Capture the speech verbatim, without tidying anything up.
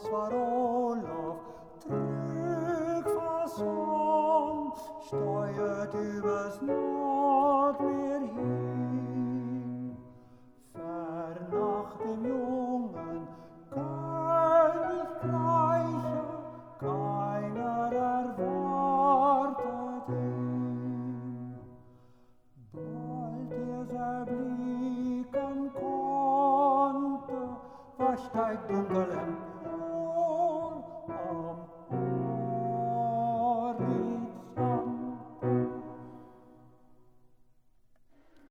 das war Olaf, trüg Fason, steuert übers Nordmeer hin. Fern nach dem jungen Königreiche, keiner erwartet ihn. Bald er's erblicken konnte, was steigt dunkelem